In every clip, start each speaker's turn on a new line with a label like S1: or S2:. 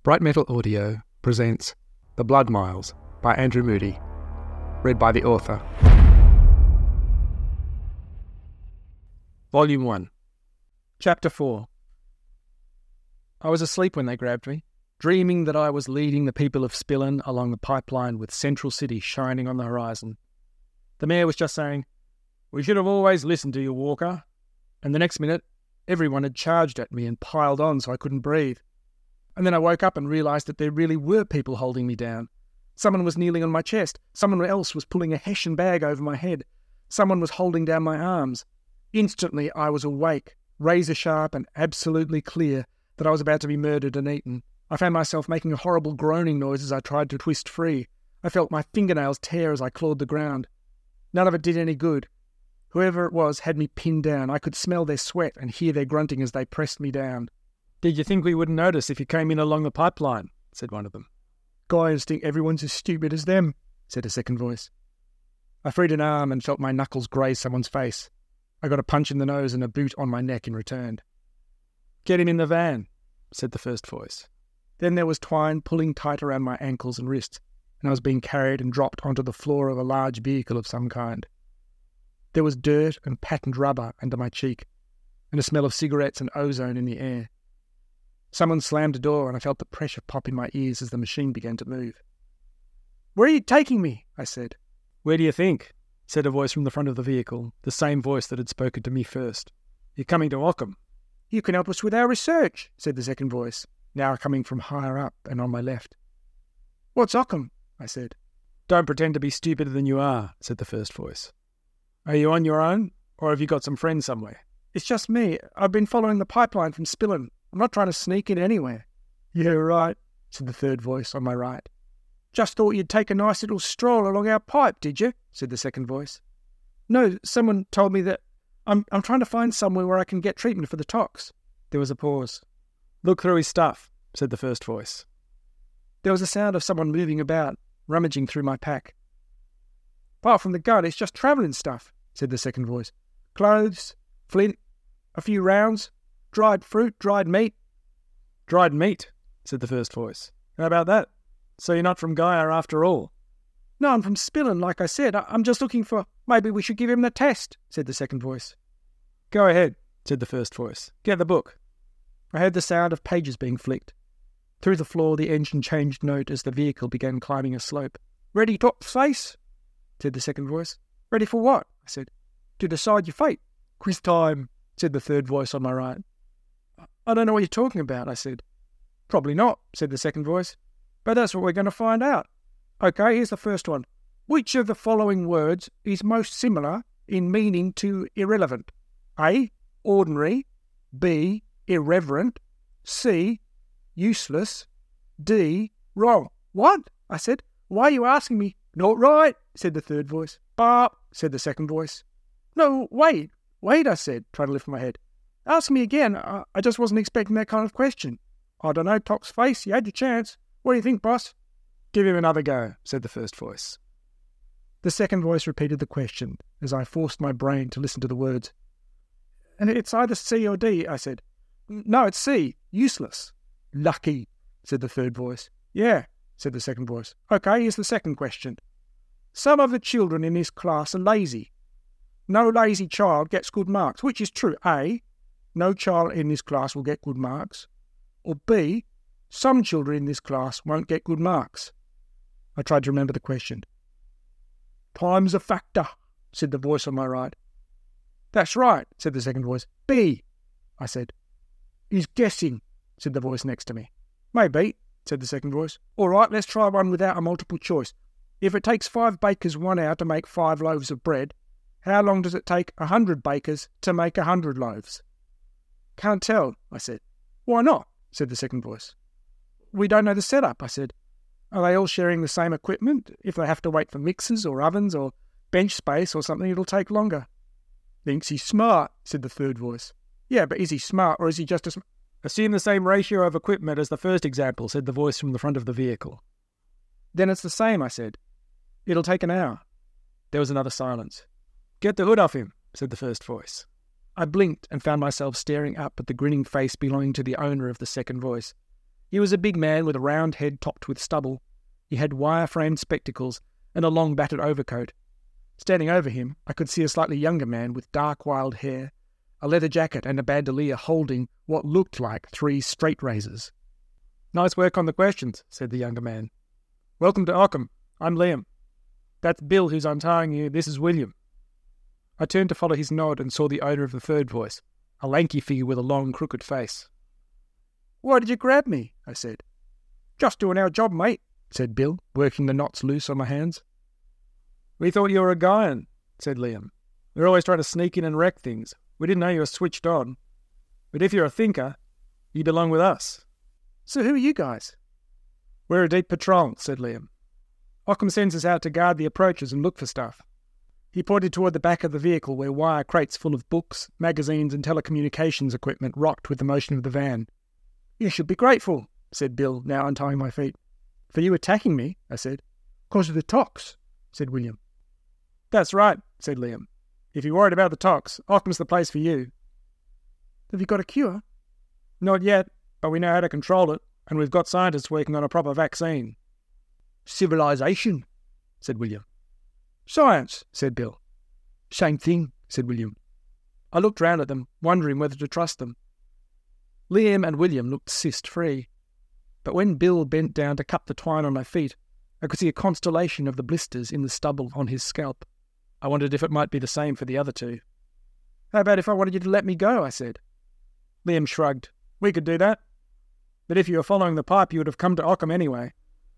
S1: Bright Metal Audio presents The Blood Miles by Andrew Moody, read by the author. Volume 1, Chapter 4. I was asleep when they grabbed me, dreaming that I was leading the people of Spillin along the pipeline with Central City shining on the horizon. The mayor was just saying, "We should have always listened to you, Walker." And the next minute, everyone had charged at me and piled on so I couldn't breathe. And then I woke up and realised that there really were people holding me down. Someone was kneeling on my chest. Someone else was pulling a hessian bag over my head. Someone was holding down my arms. Instantly I was awake, razor sharp and absolutely clear that I was about to be murdered and eaten. I found myself making a horrible groaning noise as I tried to twist free. I felt my fingernails tear as I clawed the ground. None of it did any good. Whoever it was had me pinned down. I could smell their sweat and hear their grunting as they pressed me down. "Did you think we wouldn't notice if you came in along the pipeline?" said one of them. "Guys think everyone's as stupid as them," said a second voice. I freed an arm and felt my knuckles graze someone's face. I got a punch in the nose and a boot on my neck in return. "Get him in the van," said the first voice. Then there was twine pulling tight around my ankles and wrists, and I was being carried and dropped onto the floor of a large vehicle of some kind. There was dirt and patterned rubber under my cheek, and a smell of cigarettes and ozone in the air. Someone slammed a door and I felt the pressure pop in my ears as the machine began to move. "Where are you taking me?" I said. "Where do you think?" said a voice from the front of the vehicle, the same voice that had spoken to me first. "You're coming to Ockham." "You can help us with our research," said the second voice, now coming from higher up and on my left. "What's Ockham?" I said. "Don't pretend to be stupider than you are," said the first voice. "Are you on your own, or have you got some friends somewhere?" "It's just me. I've been following the pipeline from Spillin. I'm not trying to sneak in anywhere." "Yeah, right," said the third voice on my right. "Just thought you'd take a nice little stroll along our pipe, did you?" said the second voice. "No, someone told me that I'm trying to find somewhere where I can get treatment for the tox." There was a pause. "Look through his stuff," said the first voice. There was a sound of someone moving about, rummaging through my pack. "Apart from the gun, it's just travelling stuff," said the second voice. "Clothes, flint, a few rounds, dried fruit, dried meat." "Dried meat," said the first voice. "How about that? So you're not from Gaia after all?" "No, I'm from Spillin, like I said. I'm just looking for... Maybe we should give him the test," said the second voice. "Go ahead," said the first voice. "Get the book." I heard the sound of pages being flicked. Through the floor the engine changed note as the vehicle began climbing a slope. "Ready, top face?" said the second voice. "Ready for what?" I said. "To decide your fate." "Quiz time," said the third voice on my right. "I don't know what you're talking about," I said. "Probably not," said the second voice. "But that's what we're going to find out. Okay, here's the first one. Which of the following words is most similar in meaning to irrelevant? A. Ordinary. B. Irreverent. C. Useless. D. Wrong." "What?" I said. "Why are you asking me?" "Not right," said the third voice. "Bop," said the second voice. "No, wait, I said, trying to lift my head. "Ask me again. I just wasn't expecting that kind of question." "I don't know, Tox Face. You had your chance. What do you think, boss?" "Give him another go," said the first voice. The second voice repeated the question as I forced my brain to listen to the words. "And it's either C or D," I said. "No, it's C. Useless." "Lucky," said the third voice. "Yeah," said the second voice. "Okay, here's the second question. Some of the children in this class are lazy. No lazy child gets good marks. Which is true? A. No child in this class will get good marks. Or B. Some children in this class won't get good marks." I tried to remember the question. "Time's a factor," said the voice on my right. "That's right," said the second voice. "B," I said. "He's guessing," said the voice next to me. "Maybe," said the second voice. "All right, let's try one without a multiple choice. If it takes 5 bakers 1 hour to make 5 loaves of bread, how long does it take 100 bakers to make 100 loaves?" "Can't tell," I said. "Why not?" said the second voice. "We don't know the setup," I said. "Are they all sharing the same equipment? If they have to wait for mixers or ovens or bench space or something, it'll take longer." "Thinks he's smart," said the third voice. "Yeah, but is he smart or is he just as..." "Assume the same ratio of equipment as the first example," said the voice from the front of the vehicle. "Then it's the same," I said. "It'll take an hour." There was another silence. "Get the hood off him," said the first voice. I blinked and found myself staring up at the grinning face belonging to the owner of the second voice. He was a big man with a round head topped with stubble. He had wire-framed spectacles and a long battered overcoat. Standing over him, I could see a slightly younger man with dark wild hair, a leather jacket and a bandolier holding what looked like 3 straight razors. "Nice work on the questions," said the younger man. "Welcome to Ockham. I'm Liam. That's Bill who's untying you. This is William." I turned to follow his nod and saw the owner of the third voice, a lanky figure with a long, crooked face. "Why did you grab me?" I said. "Just doing our job, mate," said Bill, working the knots loose on my hands. "We thought you were a guyan," said Liam. "We're always trying to sneak in and wreck things. We didn't know you were switched on. But if you're a thinker, you belong with us." "So who are you guys?" "We're a deep patrol," said Liam. "Ockham sends us out to guard the approaches and look for stuff." He pointed toward the back of the vehicle where wire crates full of books, magazines and telecommunications equipment rocked with the motion of the van. "You should be grateful," said Bill, now untying my feet. "For you attacking me," I said. "'Cause of the tox," said William. "That's right," said Liam. "If you're worried about the tox, Ockham's the place for you." "Have you got a cure?" "Not yet, but we know how to control it, and we've got scientists working on a proper vaccine." "Civilization," said William. "Science," said Bill. "Same thing," said William. I looked round at them, wondering whether to trust them. Liam and William looked cyst-free, but when Bill bent down to cut the twine on my feet, I could see a constellation of the blisters in the stubble on his scalp. I wondered if it might be the same for the other 2. "How about if I wanted you to let me go?" I said. Liam shrugged. "We could do that. But if you were following the pipe, you would have come to Ockham anyway."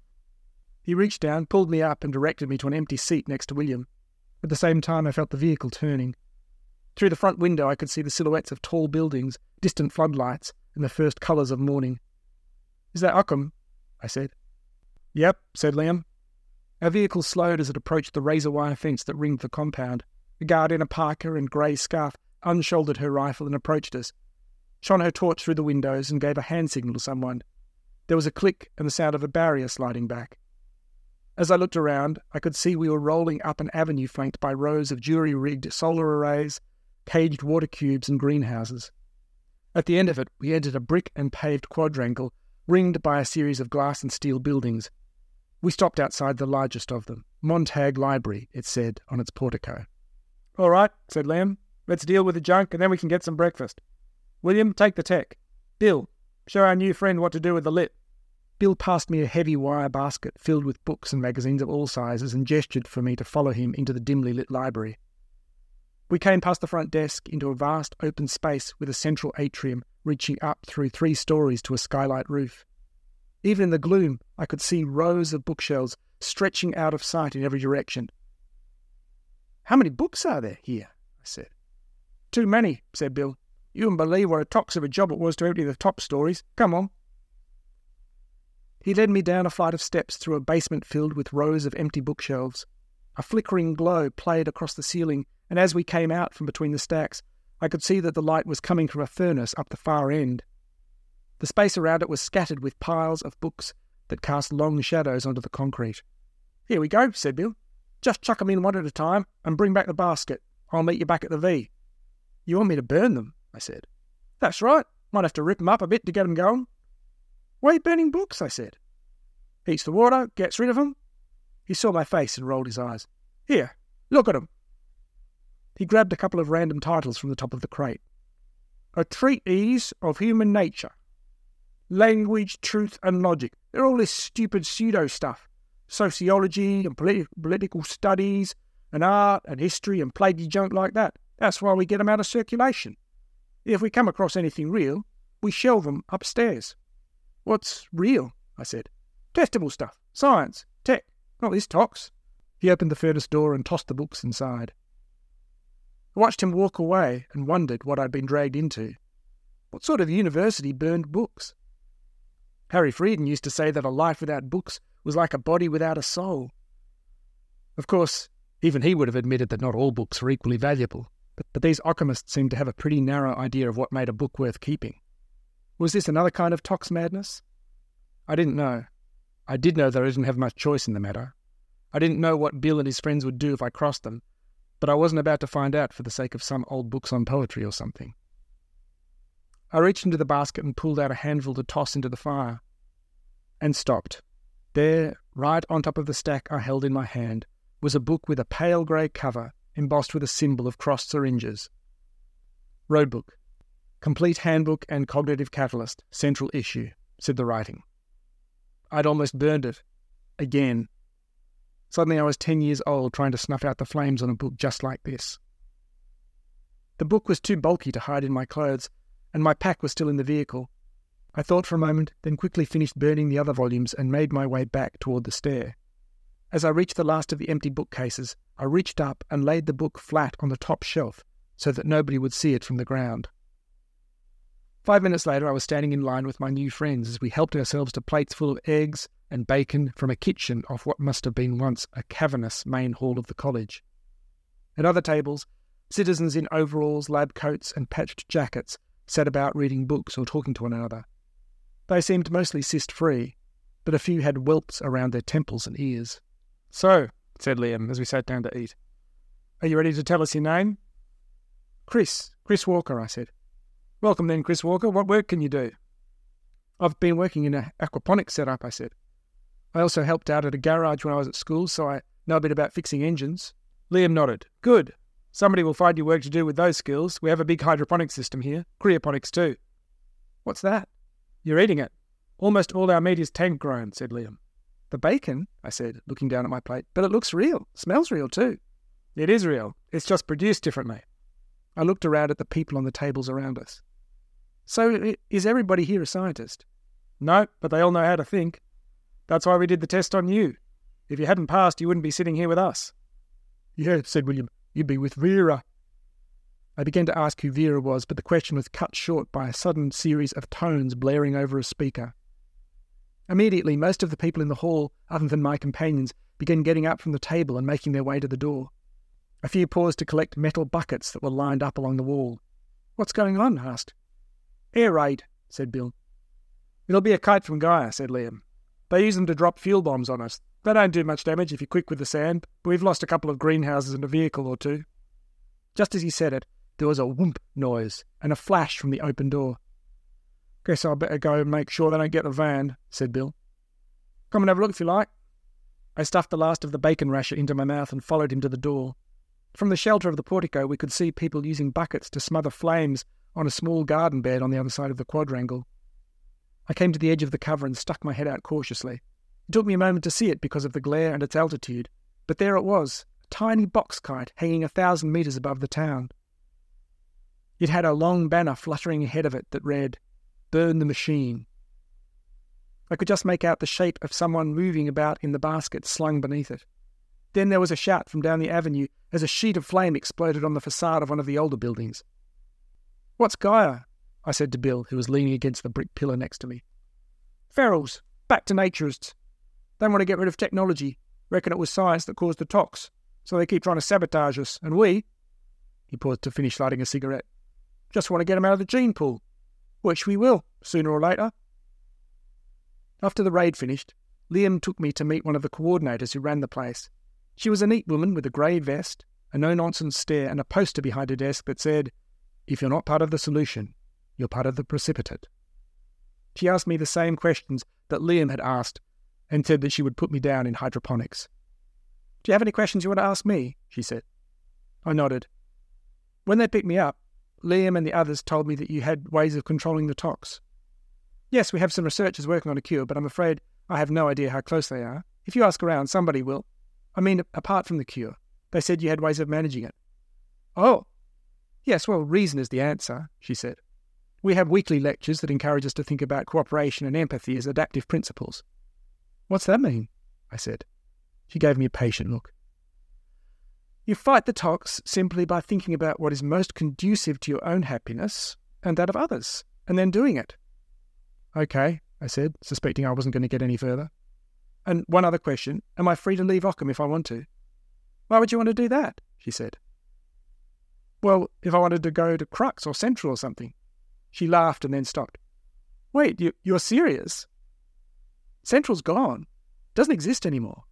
S1: He reached down, pulled me up and directed me to an empty seat next to William. At the same time, I felt the vehicle turning. Through the front window, I could see the silhouettes of tall buildings, distant floodlights, and the first colours of morning. "Is that Ockham?" I said. "Yep," said Liam. Our vehicle slowed as it approached the razor-wire fence that ringed the compound. A guard in a parka and grey scarf unshouldered her rifle and approached us, shone her torch through the windows and gave a hand signal to someone. There was a click and the sound of a barrier sliding back. As I looked around, I could see we were rolling up an avenue flanked by rows of jury-rigged solar arrays, caged water cubes and greenhouses. At the end of it, we entered a brick and paved quadrangle ringed by a series of glass and steel buildings. We stopped outside the largest of them, Montag Library, it said on its portico. "All right," said Liam. "Let's deal with the junk and then we can get some breakfast. William, take the tech. Bill, show our new friend what to do with the lit." Bill passed me a heavy wire basket filled with books and magazines of all sizes and gestured for me to follow him into the dimly lit library. We came past the front desk into a vast open space with a central atrium reaching up through 3 stories to a skylight roof. Even in the gloom, I could see rows of bookshelves stretching out of sight in every direction. "How many books are there here?" I said. "Too many," said Bill. "You wouldn't believe what a tox of a job it was to empty the top stories. Come on." He led me down a flight of steps through a basement filled with rows of empty bookshelves. A flickering glow played across the ceiling, and as we came out from between the stacks, I could see that the light was coming from a furnace up the far end. The space around it was scattered with piles of books that cast long shadows onto the concrete. "Here we go," said Bill. "Just chuck 'em in one at a time and bring back the basket. I'll meet you back at the V." "You want me to burn them?" I said. "That's right. Might have to rip 'em up a bit to get 'em going." "Why are you burning books?" I said. "Heats the water, gets rid of 'em." He saw my face and rolled his eyes. "Here, look at 'em." He grabbed a couple of random titles from the top of the crate. "A Treatise of Human Nature. Language, Truth and Logic. They're all this stupid pseudo stuff. Sociology and political studies and art and history and plaguey junk like that. That's why we get 'em out of circulation. If we come across anything real, we shelve 'em upstairs." "What's real?" I said. "Testable stuff. Science. Tech. Not this tox." He opened the furnace door and tossed the books inside. I watched him walk away and wondered what I'd been dragged into. What sort of university burned books? Harry Frieden used to say that a life without books was like a body without a soul. Of course, even he would have admitted that not all books were equally valuable, but these Ockhamists seemed to have a pretty narrow idea of what made a book worth keeping. Was this another kind of tox madness? I didn't know. I did know that I didn't have much choice in the matter. I didn't know what Bill and his friends would do if I crossed them, but I wasn't about to find out for the sake of some old books on poetry or something. I reached into the basket and pulled out a handful to toss into the fire. and stopped. There, right on top of the stack I held in my hand, was a book with a pale grey cover embossed with a symbol of crossed syringes. Roadbook. Complete Handbook and Cognitive Catalyst, Central Issue, said the writing. I'd almost burned it. Again. Suddenly I was 10 years old trying to snuff out the flames on a book just like this. The book was too bulky to hide in my clothes, and my pack was still in the vehicle. I thought for a moment, then quickly finished burning the other volumes and made my way back toward the stair. As I reached the last of the empty bookcases, I reached up and laid the book flat on the top shelf so that nobody would see it from the ground. 5 minutes later, I was standing in line with my new friends as we helped ourselves to plates full of eggs and bacon from a kitchen off what must have been once a cavernous main hall of the college. At other tables, citizens in overalls, lab coats and patched jackets sat about reading books or talking to one another. They seemed mostly cyst-free, but a few had whelps around their temples and ears. "So," said Liam as we sat down to eat, "are you ready to tell us your name?" Chris Walker," I said. "Welcome then, Chris Walker. What work can you do?" "I've been working in an aquaponics setup," I said. "I also helped out at a garage when I was at school, so I know a bit about fixing engines." Liam nodded. "Good. Somebody will find you work to do with those skills. We have a big hydroponics system here. Cryoponics too." "What's that?" "You're eating it. Almost all our meat is tank grown," said Liam. "The bacon?" I said, looking down at my plate. "But it looks real. Smells real too." "It is real. It's just produced differently." I looked around at the people on the tables around us. "So is everybody here a scientist?" "No, but they all know how to think. That's why we did the test on you. If you hadn't passed, you wouldn't be sitting here with us." "Yeah," said William. "You'd be with Vera." I began to ask who Vera was, but the question was cut short by a sudden series of tones blaring over a speaker. Immediately, most of the people in the hall, other than my companions, began getting up from the table and making their way to the door. A few paused to collect metal buckets that were lined up along the wall. "What's going on?" I asked. "Air raid," said Bill. "It'll be a kite from Gaia," said Liam. "They use them to drop fuel bombs on us. They don't do much damage if you're quick with the sand, but we've lost a couple of greenhouses and a vehicle or two." Just as he said it, there was a whoomp noise and a flash from the open door. "Guess I'll better go and make sure they don't get the van," said Bill. "Come and have a look if you like." I stuffed the last of the bacon rasher into my mouth and followed him to the door. From the shelter of the portico, we could see people using buckets to smother flames on a small garden bed on the other side of the quadrangle. I came to the edge of the cover and stuck my head out cautiously. It took me a moment to see it because of the glare and its altitude, but there it was, a tiny box kite hanging 1,000 metres above the town. It had a long banner fluttering ahead of it that read, "Burn the machine." I could just make out the shape of someone moving about in the basket slung beneath it. Then there was a shout from down the avenue as a sheet of flame exploded on the facade of one of the older buildings. "What's Gaia?" I said to Bill, who was leaning against the brick pillar next to me. "Ferals. Back to naturists. They want to get rid of technology. Reckon it was science that caused the tox. So they keep trying to sabotage us. And we," he paused to finish lighting a cigarette, "just want to get them out of the gene pool. Which we will, sooner or later." After the raid finished, Liam took me to meet one of the coordinators who ran the place. She was a neat woman with a grey vest, a no-nonsense stare and a poster behind her desk that said, "If you're not part of the solution, you're part of the precipitate." She asked me the same questions that Liam had asked and said that she would put me down in hydroponics. "Do you have any questions you want to ask me?" she said. I nodded. "When they picked me up, Liam and the others told me that you had ways of controlling the tox." "Yes, we have some researchers working on a cure, but I'm afraid I have no idea how close they are. If you ask around, somebody will. I mean, apart from the cure. They said you had ways of managing it." "Oh. Yes, well, reason is the answer," she said. "We have weekly lectures that encourage us to think about cooperation and empathy as adaptive principles." "What's that mean?" I said. She gave me a patient look. "You fight the tox simply by thinking about what is most conducive to your own happiness and that of others, and then doing it." "Okay," I said, suspecting I wasn't going to get any further. "And one other question. Am I free to leave Ockham if I want to?" "Why would you want to do that?" she said. "Well, if I wanted to go to Crux or Central or something." She laughed and then stopped. "Wait, you're serious? Central's gone. Doesn't exist anymore."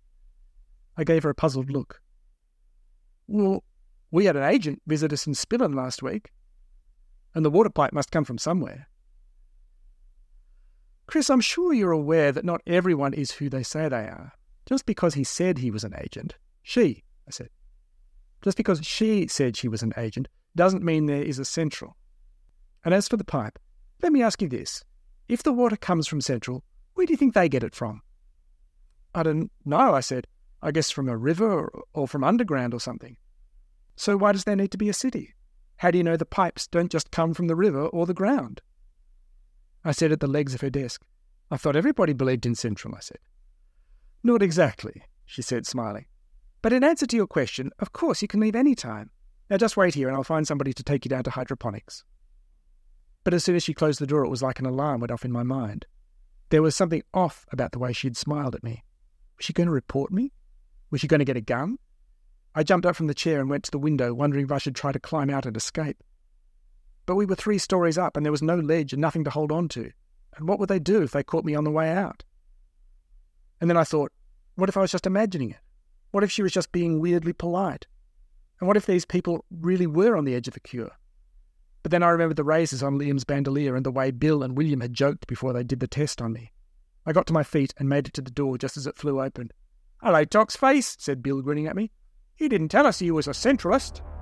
S1: I gave her a puzzled look. "Well, we had an agent visit us in Spillin last week, and the water pipe must come from somewhere." Chris, I'm sure you're aware that not everyone is who they say they are. Just because he said he was an agent, I said. Just because she said she was an agent doesn't mean there is a Central. And as for the pipe, let me ask you this. If the water comes from Central, where do you think they get it from? I don't know, I said. I guess from a river or from underground or something. So why does there need to be a city? How do you know the pipes don't just come from the river or the ground? I said at the legs of her desk. I thought everybody believed in Central, I said. Not exactly, she said, smiling. But in answer to your question, of course you can leave any time. Now just wait here and I'll find somebody to take you down to hydroponics. But as soon as she closed the door, it was like an alarm went off in my mind. There was something off about the way she'd smiled at me. Was she going to report me? Was she going to get a gun? I jumped up from the chair and went to the window, wondering if I should try to climb out and escape. But we were 3 stories up and there was no ledge and nothing to hold on to. And what would they do if they caught me on the way out? And then I thought, what if I was just imagining it? What if she was just being weirdly polite? And what if these people really were on the edge of a cure? But then I remembered the razors on Liam's bandolier and the way Bill and William had joked before they did the test on me. I got to my feet and made it to the door just as it flew open. "Hello, Toxface," said Bill, grinning at me. "You didn't tell us you was a centralist."